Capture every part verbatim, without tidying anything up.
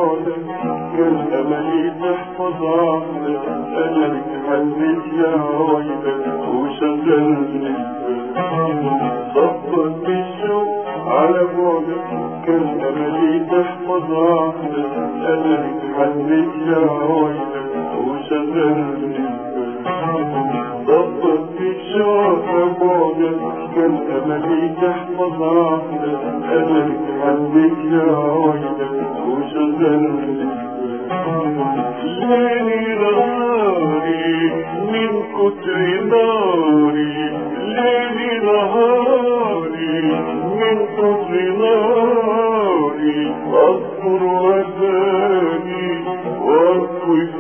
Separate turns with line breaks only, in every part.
بعدك كان أملي تحفظ عهدك، قلبك حنيت يا ويلك وشغلني صبر بالشوق على بعدك كان أملي تحفظ عهدك، قلبك حنيت يا ويلك وشغلني صبر بالشوق على بعدك كان أملي تحفظ عهدك، قلبك حنيت يا ويلك وشغلني ليلي نهاري من كتر ناري، ليلي نهاري من كتر ناري أذكر وثاني وأكوي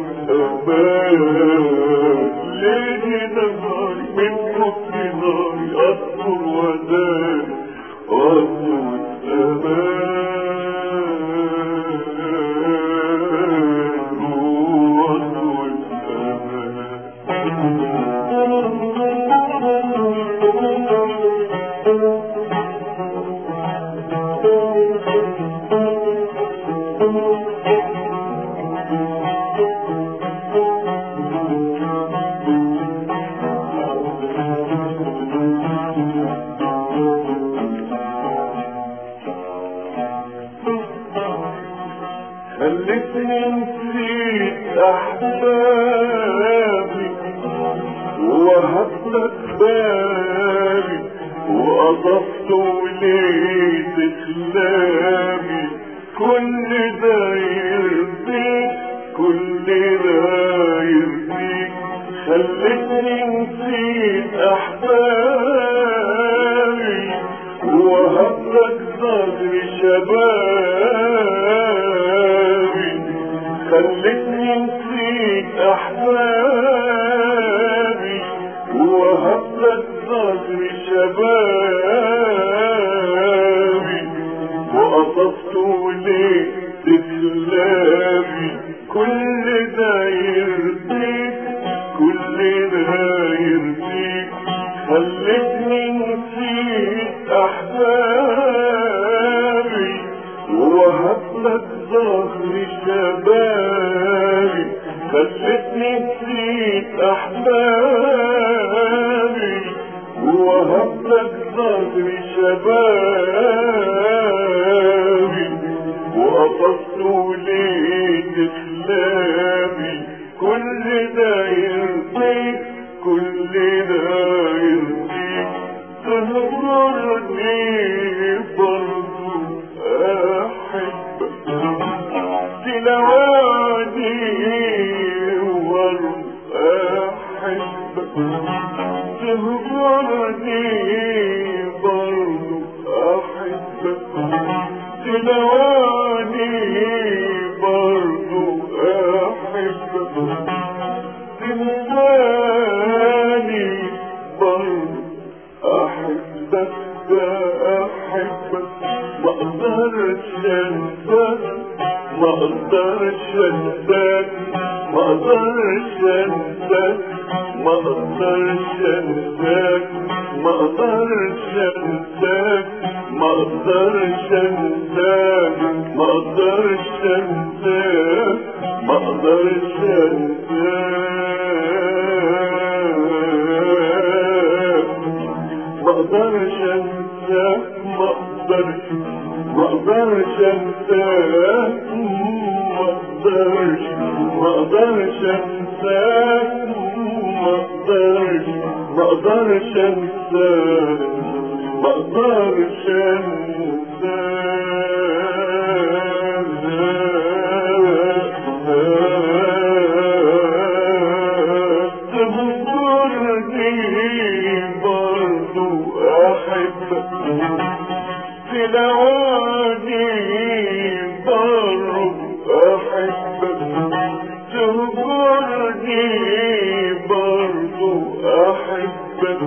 أمان، ليلي نهاري من كتر ناري أذكر وثاني وأكوي أمان. خلتني نسيت أحبابي ووهبتك بابي وأضفت وليت خلابي، كل ده يرضيك كل ده يرضيك. خلتني نسيت أحبابي ووهبتك ظهر شبابي، خلتني نسيت أحبابي ووهبتك ظهر شبابي وقطفت وليت خلابي، كل ده يرضيك كل ده يرضيك. خلتني نسيت أحبابي ووهبتك ظهر شبابي، خلتني نسيت أحبابي ووهبتك ظهر شبابي وقطفت وليت خلابي، كل ده يرضيك كل ده يرضيك. تهجرني برضو أحبك تلواني برضو أحبك، تهجرني برضو أحبك تلواني برضو أحبك، تنساني برضو أحبك أحبك. ما أقدرش أنساك ما أقدرش أنساك ما أقدرش أنساك ما أقدرش أنساك ما أقدرش أنساك ما أقدرش أنساك ما أقدرش أنساك ما أقدرش أنساك ما أقدرش أنساك ما أقدرش ما أقدرش أنساك ما أقدرش ما أقدرش أنساك ما أقدرش ما أقدرش أنساك ما أقدرش تلواني برضو أحبك، تهجرني برضو أحبك،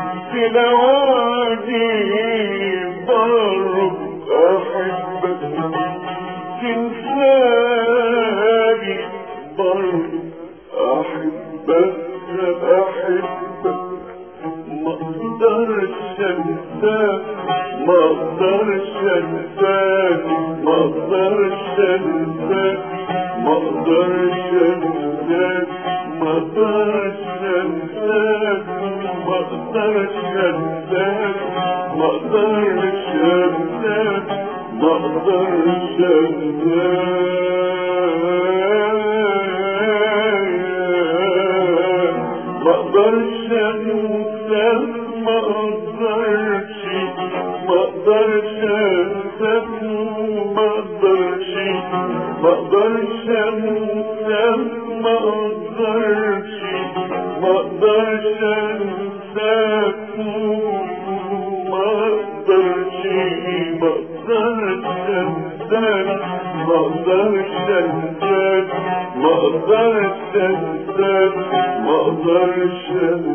تلواني برضو أحبك، تنساني برضو أحبك أحبك. ما أقدرش أنساك ما اقدرش انساك ما اقدرش انساك ما اقدرش انساك ما اقدرش انساك ما اقدرش انساك ما اقدرش انساك ما اقدرش انساك ما اقدرش انساك ما اقدرش ما اقدرش انساك ما اقدرش ما اقدرش انساك ما اقدرش ما اقدرش انساك ما اقدرش ما اقدرش انساك ما اقدرش انساك ما اقدرش انساك ما اقدرش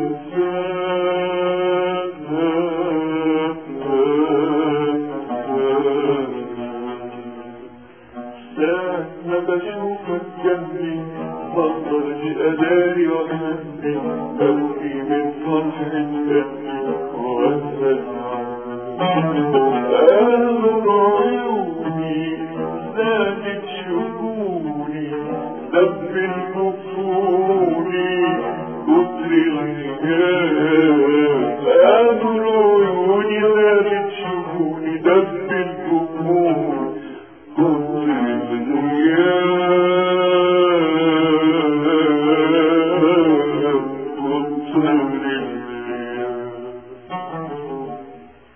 ساعة ما بشوفك جنبي بقدرش اداري واخبي ببكي من فرحة قلبي واسأل قالوا عيوني زادت شجوني دب النفوني كتر الحجاب قالوا